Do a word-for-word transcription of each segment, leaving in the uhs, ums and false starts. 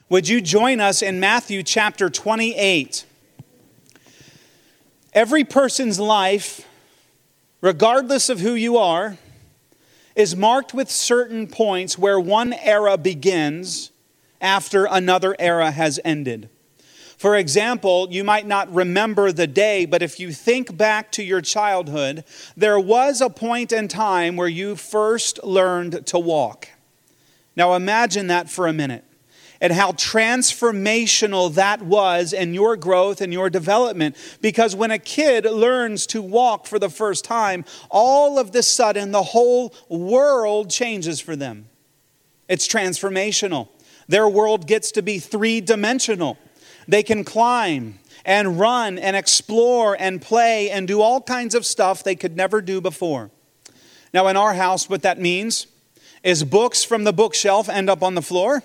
Would you join us in Matthew chapter twenty-eight? Every person's life, regardless of who you are, is marked with certain points where one era begins after another era has ended. For example, you might not remember the day, but if you think back to your childhood, there was a point in time where you first learned to walk. Now imagine that for a minute, and how transformational that was in your growth and your development. Because when a kid learns to walk for the first time, all of the sudden the whole world changes for them. It's transformational. Their world gets to be three-dimensional. They can climb and run and explore and play and do all kinds of stuff they could never do before. Now in our house, what that means is books from the bookshelf end up on the floor.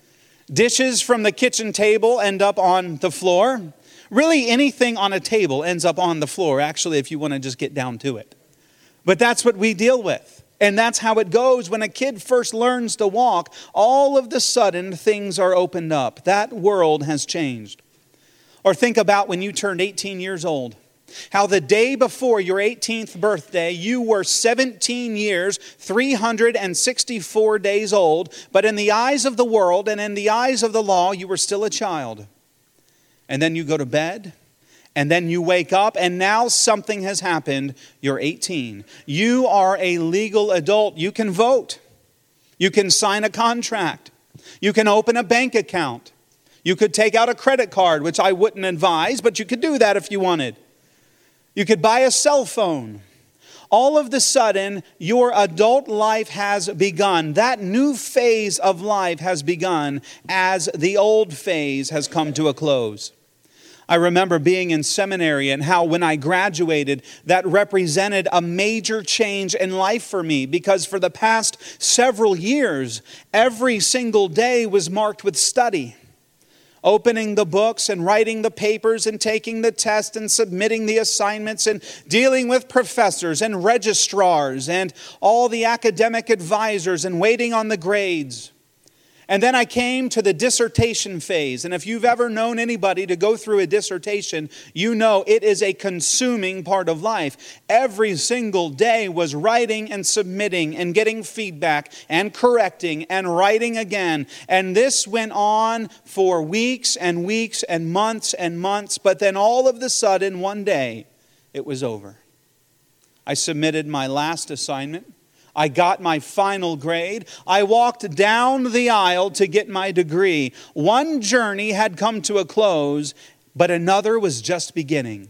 Dishes from the kitchen table end up on the floor. Really anything on a table ends up on the floor, actually, if you want to just get down to it. But that's what we deal with. And that's how it goes. When a kid first learns to walk, all of the sudden things are opened up. That world has changed. Or think about when you turned eighteen years old. How the day before your eighteenth birthday, you were seventeen years, three hundred sixty-four days old. But in the eyes of the world and in the eyes of the law, you were still a child. And then you go to bed. And then you wake up and now something has happened. You're eighteen. You are a legal adult. You can vote. You can sign a contract. You can open a bank account. You could take out a credit card, which I wouldn't advise, but you could do that if you wanted. You could buy a cell phone. All of the sudden, your adult life has begun. That new phase of life has begun as the old phase has come to a close. I remember being in seminary and how when I graduated, that represented a major change in life for me, because for the past several years, every single day was marked with study. Opening the books and writing the papers and taking the test and submitting the assignments and dealing with professors and registrars and all the academic advisors and waiting on the grades. And then I came to the dissertation phase. And if you've ever known anybody to go through a dissertation, you know it is a consuming part of life. Every single day was writing and submitting and getting feedback and correcting and writing again. And this went on for weeks and weeks and months and months. But then all of a sudden, one day, it was over. I submitted my last assignment. I got my final grade. I walked down the aisle to get my degree. One journey had come to a close, but another was just beginning.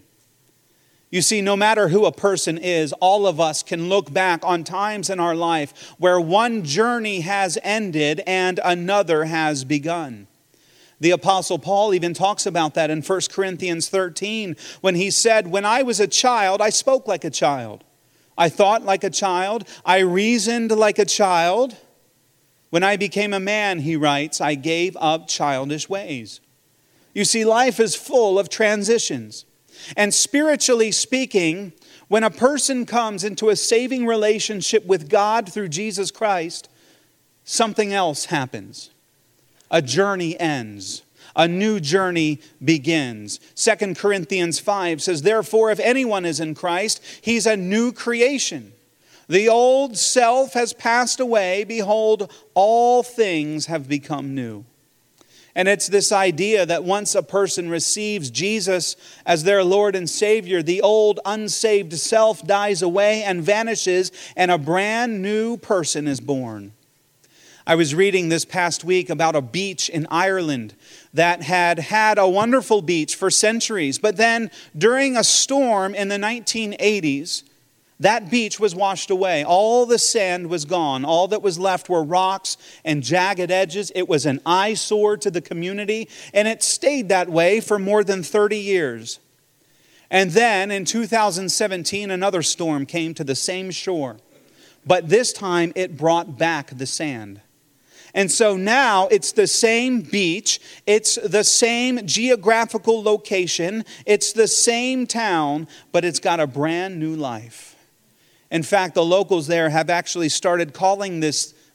You see, no matter who a person is, all of us can look back on times in our life where one journey has ended and another has begun. The Apostle Paul even talks about that in First Corinthians thirteen when he said, "When I was a child, I spoke like a child. I thought like a child. I reasoned like a child. When I became a man," he writes, "I gave up childish ways." You see, life is full of transitions. And spiritually speaking, when a person comes into a saving relationship with God through Jesus Christ, something else happens. A journey ends. A new journey begins. Second Corinthians five says, "Therefore, if anyone is in Christ, he's a new creation. The old self has passed away. Behold, all things have become new." And it's this idea that once a person receives Jesus as their Lord and Savior, the old unsaved self dies away and vanishes, and a brand new person is born. I was reading this past week about a beach in Ireland that had had a wonderful beach for centuries. But then during a storm in the nineteen eighties, that beach was washed away. All the sand was gone. All that was left were rocks and jagged edges. It was an eyesore to the community, and it stayed that way for more than thirty years. And then in two thousand seventeen, another storm came to the same shore. But this time it brought back the sand. And so now it's the same beach, it's the same geographical location, it's the same town, but it's got a brand new life. In fact, the locals there have actually started calling this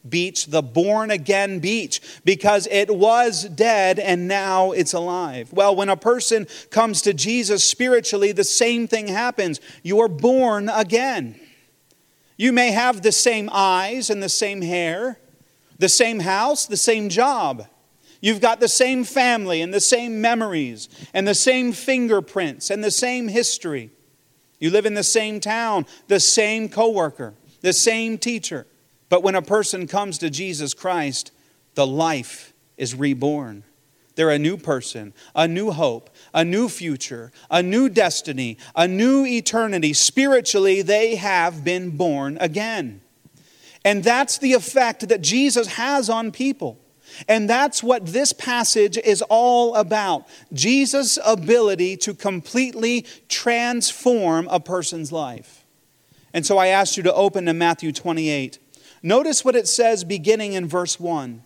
beach, the born again beach, because it was dead and now it's alive. Well, when a person comes to Jesus spiritually, the same thing happens. You're born again. You may have the same eyes and the same hair, the same house, the same job. You've got the same family and the same memories and the same fingerprints and the same history. You live in the same town, the same coworker, the same teacher. But when a person comes to Jesus Christ, the life is reborn. They're a new person, a new hope, a new future, a new destiny, a new eternity. Spiritually, they have been born again. And that's the effect that Jesus has on people. And that's what this passage is all about. Jesus' ability to completely transform a person's life. And so I asked you to open to Matthew twenty-eight. Notice what it says beginning in verse one.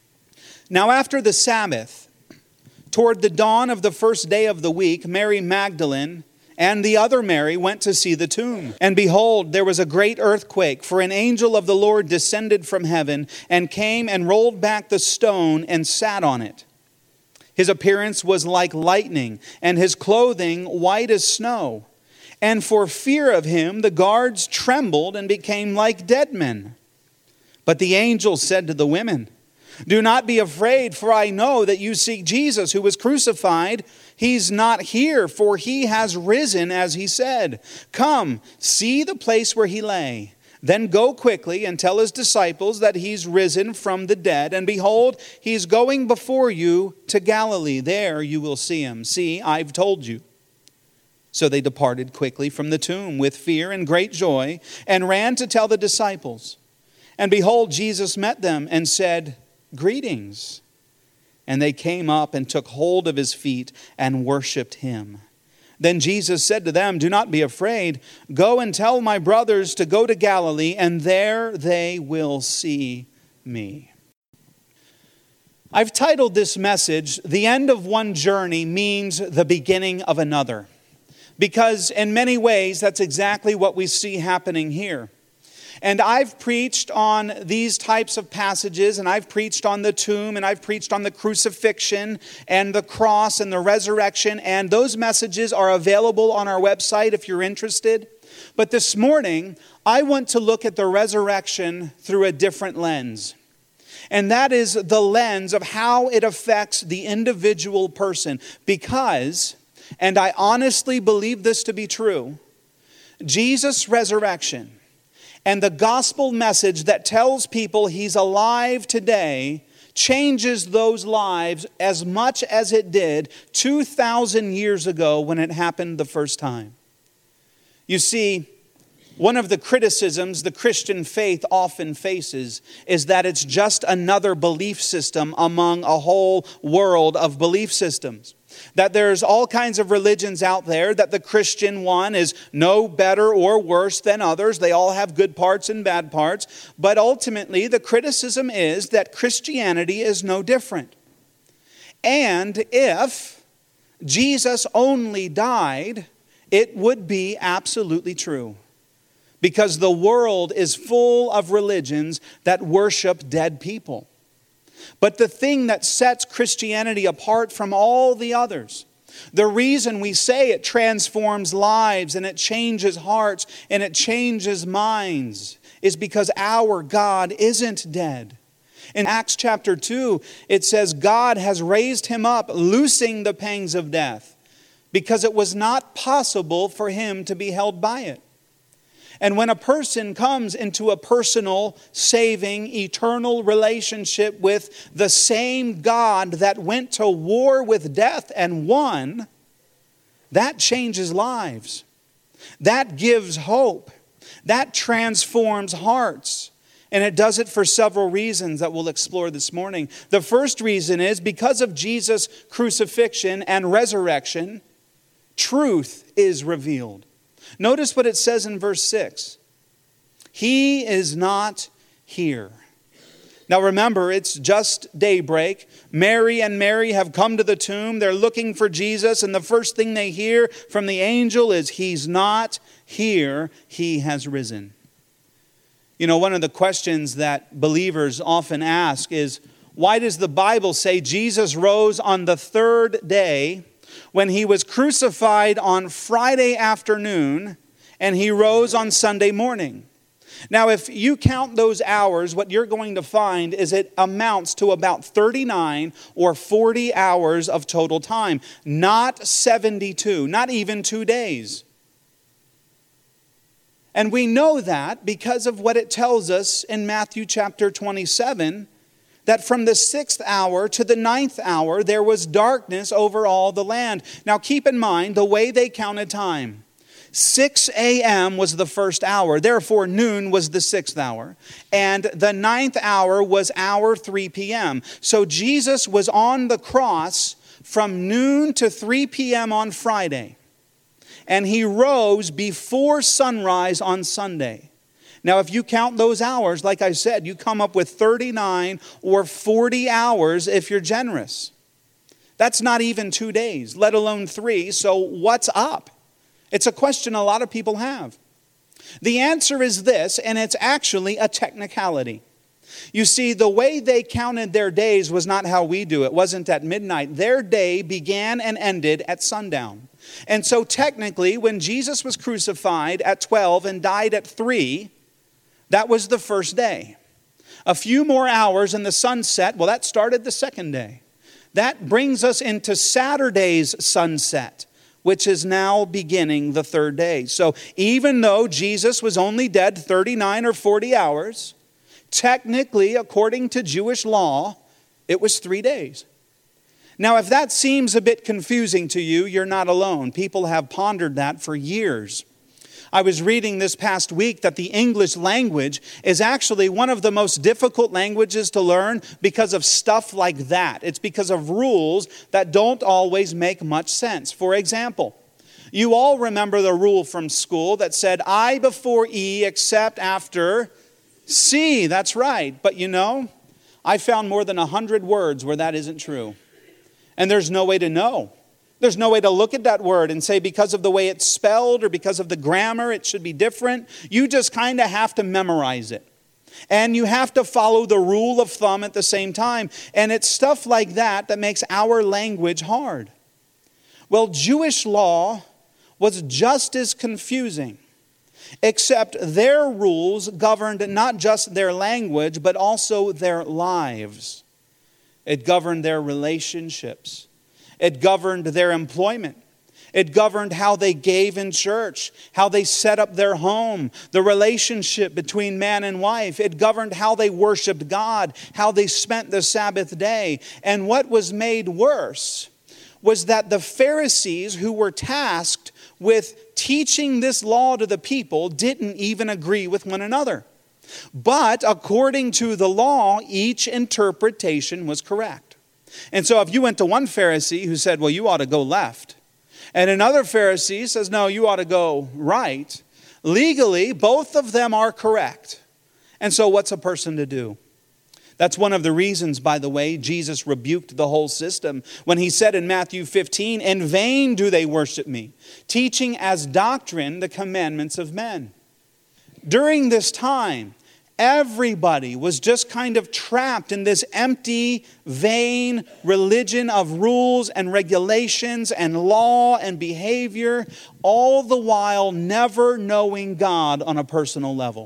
Now after the Sabbath, toward the dawn of the first day of the week, Mary Magdalene and the other Mary went to see the tomb. And behold, there was a great earthquake, for an angel of the Lord descended from heaven and came and rolled back the stone and sat on it. His appearance was like lightning, and his clothing white as snow. And for fear of him, the guards trembled and became like dead men. But the angel said to the women, "Do not be afraid, for I know that you seek Jesus who was crucified. He's not here, for he has risen as he said. Come, see the place where he lay. Then go quickly and tell his disciples that he's risen from the dead. And behold, he's going before you to Galilee. There you will see him. See, I've told you." So they departed quickly from the tomb with fear and great joy and ran to tell the disciples. And behold, Jesus met them and said, "Greetings." And they came up and took hold of his feet and worshipped him. Then Jesus said to them, "Do not be afraid. Go and tell my brothers to go to Galilee, and there they will see me." I've titled this message, "The End of One Journey Means the Beginning of Another." Because in many ways, that's exactly what we see happening here. And I've preached on these types of passages, and I've preached on the tomb, and I've preached on the crucifixion and the cross and the resurrection, and those messages are available on our website if you're interested. But this morning, I want to look at the resurrection through a different lens. And that is the lens of how it affects the individual person. Because, and I honestly believe this to be true, Jesus' resurrection and the gospel message that tells people he's alive today changes those lives as much as it did two thousand years ago when it happened the first time. You see, one of the criticisms the Christian faith often faces is that it's just another belief system among a whole world of belief systems. That there's all kinds of religions out there, that the Christian one is no better or worse than others. They all have good parts and bad parts. But ultimately, the criticism is that Christianity is no different. And if Jesus only died, it would be absolutely true. Because the world is full of religions that worship dead people. But the thing that sets Christianity apart from all the others, the reason we say it transforms lives and it changes hearts and it changes minds, is because our God isn't dead. In Acts chapter two, it says God has raised him up, loosing the pangs of death, because it was not possible for him to be held by it. And when a person comes into a personal, saving, eternal relationship with the same God that went to war with death and won, that changes lives. That gives hope. That transforms hearts. And it does it for several reasons that we'll explore this morning. The first reason is because of Jesus' crucifixion and resurrection, truth is revealed. Notice what it says in verse six. He is not here. Now remember, it's just daybreak. Mary and Mary have come to the tomb. They're looking for Jesus. And the first thing they hear from the angel is, "He's not here. He has risen." You know, one of the questions that believers often ask is, why does the Bible say Jesus rose on the third day when he was crucified on Friday afternoon and he rose on Sunday morning? Now, if you count those hours, what you're going to find is it amounts to about thirty-nine or forty hours of total time, not seventy-two, not even two days. And we know that because of what it tells us in Matthew chapter twenty-seven, that from the sixth hour to the ninth hour, there was darkness over all the land. Now keep in mind the way they counted time. six a.m. was the first hour, therefore noon was the sixth hour. And the ninth hour was hour three p.m. So Jesus was on the cross from noon to three p.m. on Friday. And he rose before sunrise on Sunday. Now, if you count those hours, like I said, you come up with thirty-nine or forty hours if you're generous. That's not even two days, let alone three. So what's up? It's a question a lot of people have. The answer is this, and it's actually a technicality. You see, the way they counted their days was not how we do it. It wasn't at midnight. Their day began and ended at sundown. And so technically, when Jesus was crucified at twelve and died at three, that was the first day. A few more hours and the sunset, well, that started the second day. That brings us into Saturday's sunset, which is now beginning the third day. So even though Jesus was only dead thirty-nine or forty hours, technically, according to Jewish law, it was three days. Now, if that seems a bit confusing to you, you're not alone. People have pondered that for years. I was reading this past week that the English language is actually one of the most difficult languages to learn because of stuff like that. It's because of rules that don't always make much sense. For example, you all remember the rule from school that said I before E except after C. That's right. But you know, I found more than a hundred words where that isn't true. And there's no way to know. There's no way to look at that word and say because of the way it's spelled or because of the grammar it should be different. You just kind of have to memorize it. And you have to follow the rule of thumb at the same time. And it's stuff like that that makes our language hard. Well, Jewish law was just as confusing, except their rules governed not just their language, but also their lives. It governed their relationships. It governed their employment. It governed how they gave in church, how they set up their home, the relationship between man and wife. It governed how they worshiped God, how they spent the Sabbath day. And what was made worse was that the Pharisees who were tasked with teaching this law to the people didn't even agree with one another. But according to the law, each interpretation was correct. And so if you went to one Pharisee who said, well, you ought to go left, and another Pharisee says, no, you ought to go right, legally, both of them are correct. And so what's a person to do? That's one of the reasons, by the way, Jesus rebuked the whole system when he said in Matthew fifteen, in vain do they worship me, teaching as doctrine the commandments of men. During this time, everybody was just kind of trapped in this empty, vain religion of rules and regulations and law and behavior, all the while never knowing God on a personal level.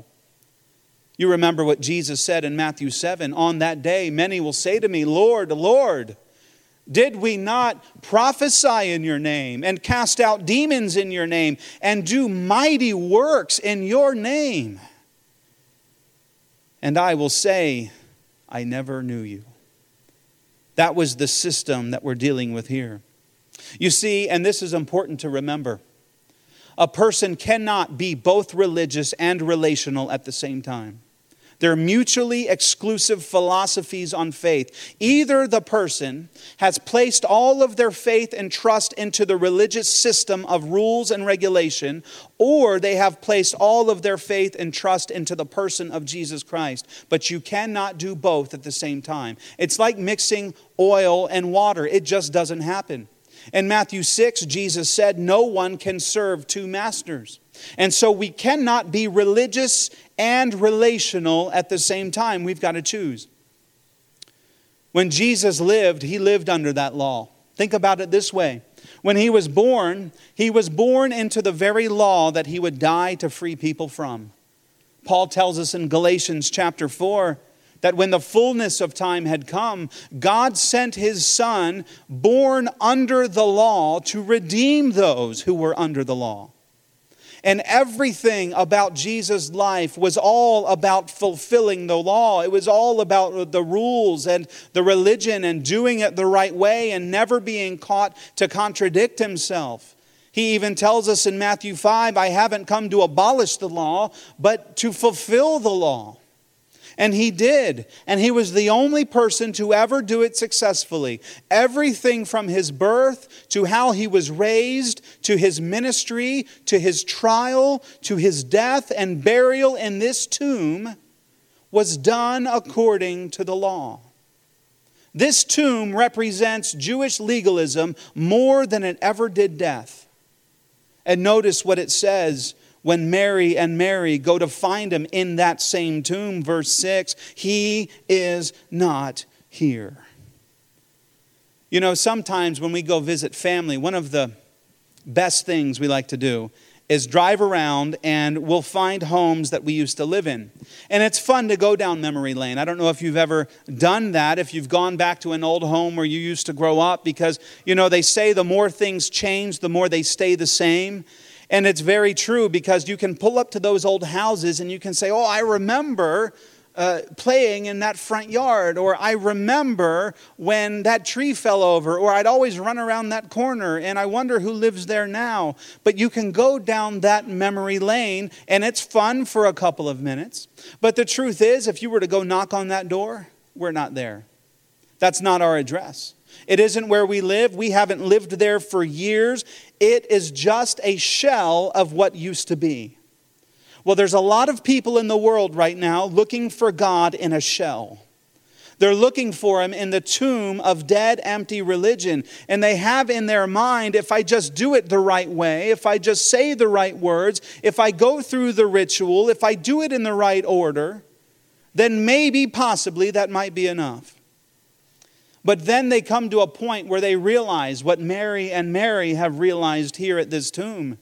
You remember what Jesus said in Matthew seven, on that day many will say to me, Lord, Lord, did we not prophesy in your name and cast out demons in your name and do mighty works in your name? And I will say, I never knew you. That was the system that we're dealing with here. You see, and this is important to remember, a person cannot be both religious and relational at the same time. They're mutually exclusive philosophies on faith. Either the person has placed all of their faith and trust into the religious system of rules and regulation, or they have placed all of their faith and trust into the person of Jesus Christ. But you cannot do both at the same time. It's like mixing oil and water. It just doesn't happen. In Matthew six, Jesus said, no one can serve two masters. And so we cannot be religious and relational at the same time. We've got to choose. When Jesus lived, he lived under that law. Think about it this way. When he was born, he was born into the very law that he would die to free people from. Paul tells us in Galatians chapter four that when the fullness of time had come, God sent his Son, born under the law, to redeem those who were under the law. And everything about Jesus' life was all about fulfilling the law. It was all about the rules and the religion and doing it the right way and never being caught to contradict himself. He even tells us in Matthew five, I haven't come to abolish the law, but to fulfill the law. And he did. And he was the only person to ever do it successfully. Everything from his birth to how he was raised, to his ministry, to his trial, to his death and burial in this tomb was done according to the law. This tomb represents Jewish legalism more than it ever did death. And notice what it says when Mary and Mary go to find him in that same tomb, verse six, he is not here. You know, sometimes when we go visit family, one of the best things we like to do is drive around and we'll find homes that we used to live in. And it's fun to go down memory lane. I don't know if you've ever done that, if you've gone back to an old home where you used to grow up, because, you know, they say the more things change, the more they stay the same. And it's very true, because you can pull up to those old houses and you can say, oh, I remember uh, playing in that front yard, or I remember when that tree fell over, or I'd always run around that corner and I wonder who lives there now. But you can go down that memory lane and it's fun for a couple of minutes. But the truth is, if you were to go knock on that door, we're not there. That's not our address. It isn't where we live. We haven't lived there for years. It is just a shell of what used to be. Well, there's a lot of people in the world right now looking for God in a shell. They're looking for him in the tomb of dead, empty religion. And they have in their mind, if I just do it the right way, if I just say the right words, if I go through the ritual, if I do it in the right order, then maybe, possibly, that might be enough. But then they come to a point where they realize what Mary and Mary have realized here at this tomb.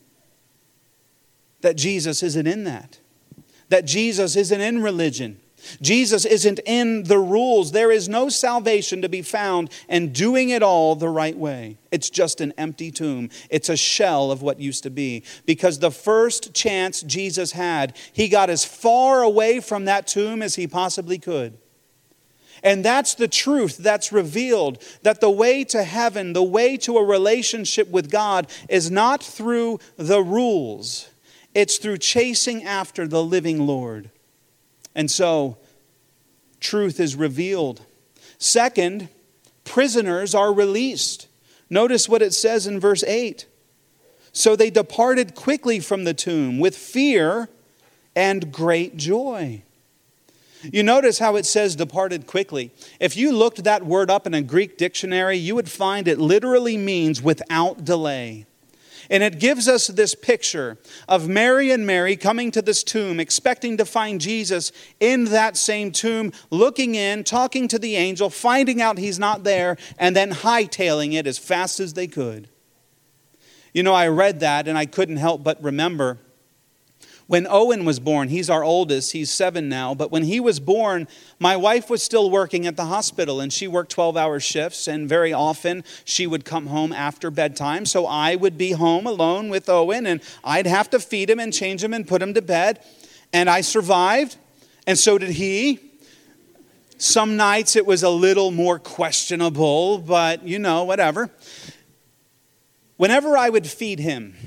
That Jesus isn't in that. That Jesus isn't in religion. Jesus isn't in the rules. There is no salvation to be found in doing it all the right way. It's just an empty tomb. It's a shell of what used to be. Because the first chance Jesus had, he got as far away from that tomb as he possibly could. And that's the truth that's revealed, that the way to heaven, the way to a relationship with God is not through the rules. It's through chasing after the living Lord. And so, truth is revealed. Second, prisoners are released. Notice what it says in verse eight. So they departed quickly from the tomb with fear and great joy. You notice how it says departed quickly. If you looked that word up in a Greek dictionary, you would find it literally means without delay. And it gives us this picture of Mary and Mary coming to this tomb, expecting to find Jesus in that same tomb, looking in, talking to the angel, finding out he's not there, and then hightailing it as fast as they could. You know, I read that and I couldn't help but remember when Owen was born. He's our oldest, he's seven now, but when he was born, my wife was still working at the hospital, and she worked twelve-hour shifts, and very often she would come home after bedtime, so I would be home alone with Owen, and I'd have to feed him and change him and put him to bed, and I survived, and so did he. Some nights it was a little more questionable, but you know, whatever. Whenever I would feed him,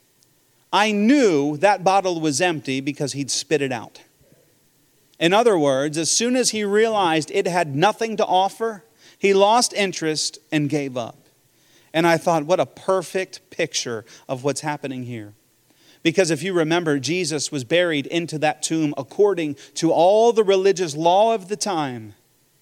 I knew that bottle was empty because he'd spit it out. In other words, as soon as he realized it had nothing to offer, he lost interest and gave up. And I thought, what a perfect picture of what's happening here. Because if you remember, Jesus was buried into that tomb according to all the religious law of the time.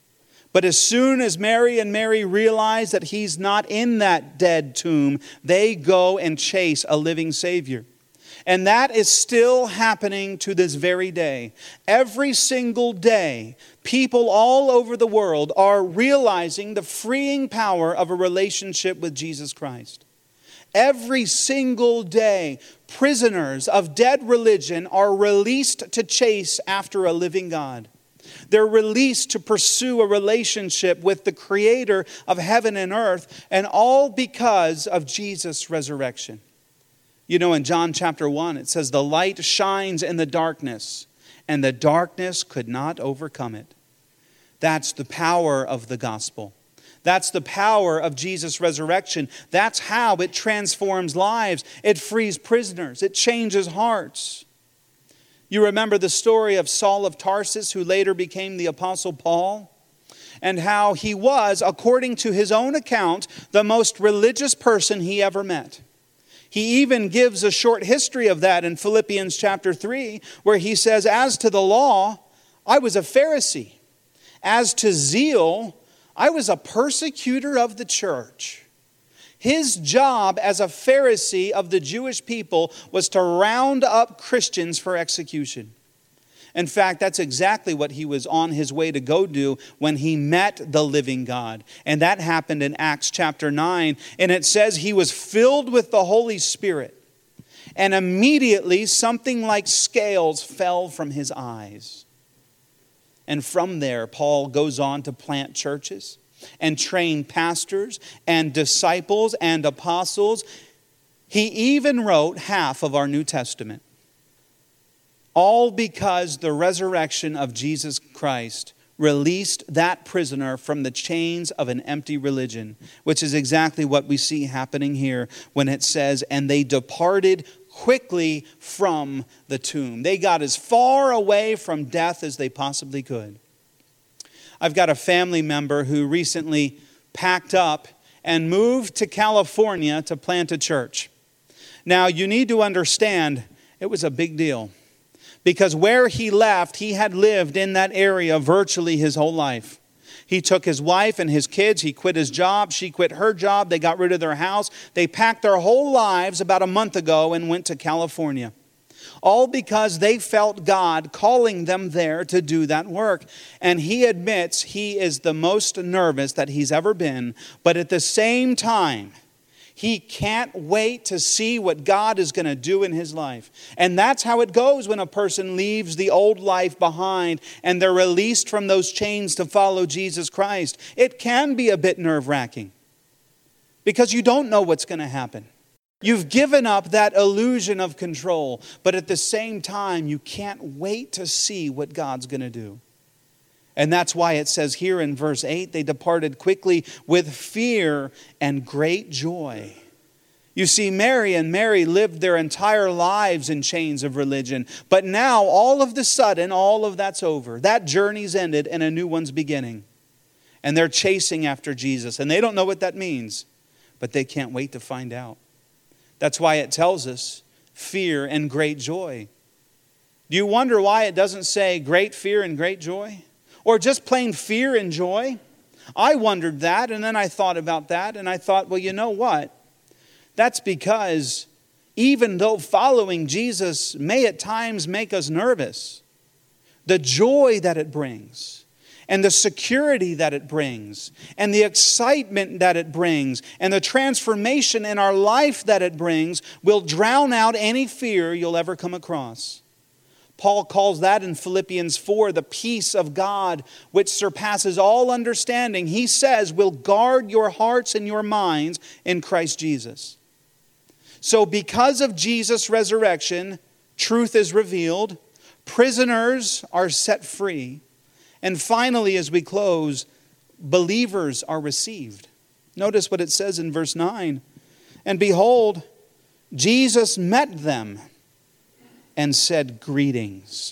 But as soon as Mary and Mary realize that he's not in that dead tomb, they go and chase a living Savior. And that is still happening to this very day. Every single day, people all over the world are realizing the freeing power of a relationship with Jesus Christ. Every single day, prisoners of dead religion are released to chase after a living God. They're released to pursue a relationship with the Creator of heaven and earth, and all because of Jesus' resurrection. You know, in John chapter one, it says, the light shines in the darkness, and the darkness could not overcome it. That's the power of the gospel. That's the power of Jesus' resurrection. That's how it transforms lives. It frees prisoners. It changes hearts. You remember the story of Saul of Tarsus, who later became the Apostle Paul, and how he was, according to his own account, the most religious person he ever met. He even gives a short history of that in Philippians chapter three, where he says, as to the law, I was a Pharisee. As to zeal, I was a persecutor of the church. His job as a Pharisee of the Jewish people was to round up Christians for execution. In fact, that's exactly what he was on his way to go do when he met the living God. And that happened in Acts chapter nine. And it says he was filled with the Holy Spirit. And immediately something like scales fell from his eyes. And from there, Paul goes on to plant churches and train pastors and disciples and apostles. He even wrote half of our New Testament. All because the resurrection of Jesus Christ released that prisoner from the chains of an empty religion, which is exactly what we see happening here when it says, and they departed quickly from the tomb. They got as far away from death as they possibly could. I've got a family member who recently packed up and moved to California to plant a church. Now, you need to understand, it was a big deal. Because where he left, he had lived in that area virtually his whole life. He took his wife and his kids. He quit his job. She quit her job. They got rid of their house. They packed their whole lives about a month ago and went to California. All because they felt God calling them there to do that work. And he admits he is the most nervous that he's ever been. But at the same time, he can't wait to see what God is going to do in his life. And that's how it goes when a person leaves the old life behind and they're released from those chains to follow Jesus Christ. It can be a bit nerve-wracking because you don't know what's going to happen. You've given up that illusion of control, but at the same time, you can't wait to see what God's going to do. And that's why it says here in verse eight, they departed quickly with fear and great joy. You see, Mary and Mary lived their entire lives in chains of religion. But now, all of the sudden, all of that's over. That journey's ended and a new one's beginning. And they're chasing after Jesus. And they don't know what that means, but they can't wait to find out. That's why it tells us fear and great joy. Do you wonder why it doesn't say great fear and great joy? Or just plain fear and joy? I wondered that, and then I thought about that, and I thought, well, you know what? That's because even though following Jesus may at times make us nervous, the joy that it brings, and the security that it brings, and the excitement that it brings, and the transformation in our life that it brings will drown out any fear you'll ever come across. Paul calls that in Philippians four, the peace of God, which surpasses all understanding. He says, will guard your hearts and your minds in Christ Jesus. So because of Jesus' resurrection, truth is revealed, prisoners are set free, and finally, as we close, believers are received. Notice what it says in verse nine. And behold, Jesus met them and said, greetings.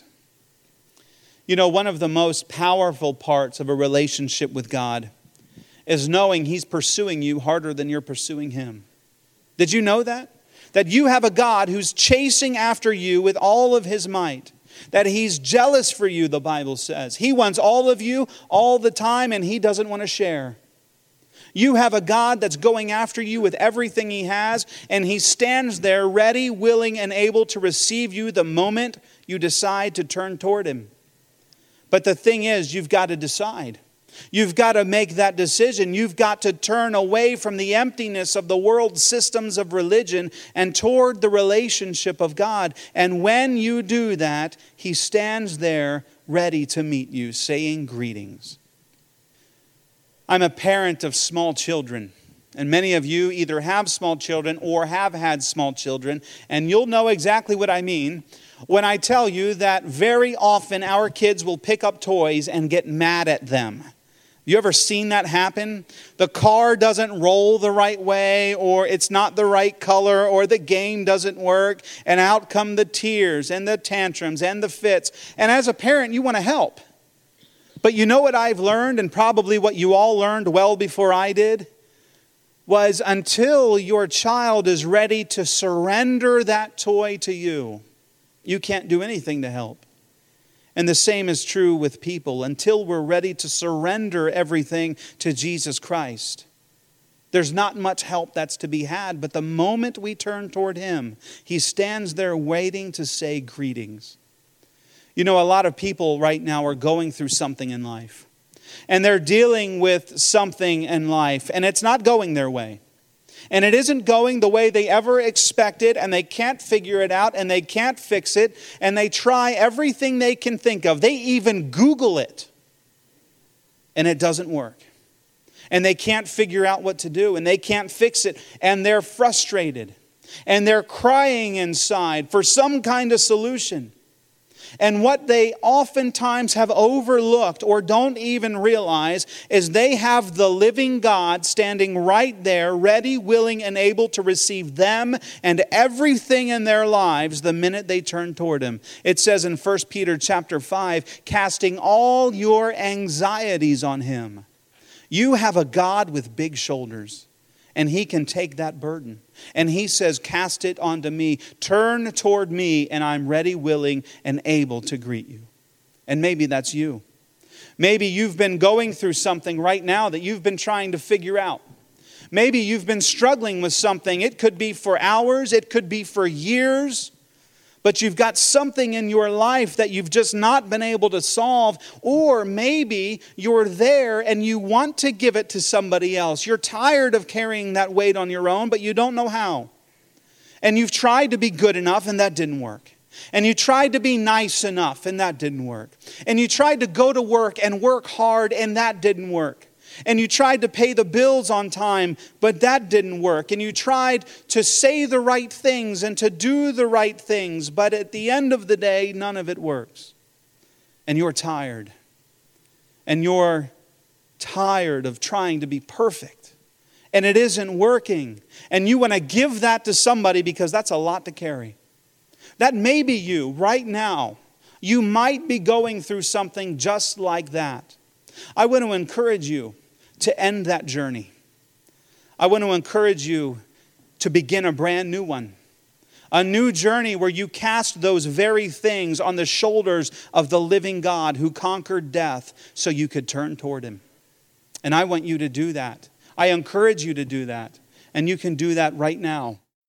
You know, one of the most powerful parts of a relationship with God is knowing He's pursuing you harder than you're pursuing Him. Did you know that? That you have a God who's chasing after you with all of His might. That He's jealous for you, the Bible says. He wants all of you all the time, and He doesn't want to share. You have a God that's going after you with everything He has, and He stands there ready, willing, and able to receive you the moment you decide to turn toward Him. But the thing is, you've got to decide. You've got to make that decision. You've got to turn away from the emptiness of the world's systems of religion and toward the relationship of God. And when you do that, He stands there ready to meet you, saying greetings. I'm a parent of small children. And many of you either have small children or have had small children. And you'll know exactly what I mean when I tell you that very often our kids will pick up toys and get mad at them. You ever seen that happen? The car doesn't roll the right way, or it's not the right color, or the game doesn't work, and out come the tears and the tantrums and the fits. And as a parent, you want to help. But you know what I've learned, and probably what you all learned well before I did, was until your child is ready to surrender that toy to you, you can't do anything to help. And the same is true with people. Until we're ready to surrender everything to Jesus Christ, there's not much help that's to be had. But the moment we turn toward Him, He stands there waiting to say greetings. You know, a lot of people right now are going through something in life. And they're dealing with something in life, and it's not going their way. And it isn't going the way they ever expected, and they can't figure it out, and they can't fix it, and they try everything they can think of. They even Google it, and it doesn't work. And they can't figure out what to do, and they can't fix it, and they're frustrated. And they're crying inside for some kind of solution. And what they oftentimes have overlooked or don't even realize is they have the living God standing right there, ready, willing, and able to receive them and everything in their lives the minute they turn toward Him. It says in First Peter chapter five, casting all your anxieties on Him. You have a God with big shoulders, and He can take that burden. And He says, cast it onto me. Turn toward me, and I'm ready, willing, and able to greet you. And maybe that's you. Maybe you've been going through something right now that you've been trying to figure out. Maybe you've been struggling with something. It could be for hours. It could be for years. But you've got something in your life that you've just not been able to solve. Or maybe you're there and you want to give it to somebody else. You're tired of carrying that weight on your own, but you don't know how. And you've tried to be good enough, and that didn't work. And you tried to be nice enough, and that didn't work. And you tried to go to work and work hard, and that didn't work. And you tried to pay the bills on time, but that didn't work. And you tried to say the right things and to do the right things, but at the end of the day, none of it works. And you're tired. And you're tired of trying to be perfect. And it isn't working. And you want to give that to somebody because that's a lot to carry. That may be you right now. You might be going through something just like that. I want to encourage you to end that journey. I want to encourage you to begin a brand new one. A new journey where you cast those very things on the shoulders of the living God who conquered death so you could turn toward Him. And I want you to do that. I encourage you to do that. And you can do that right now.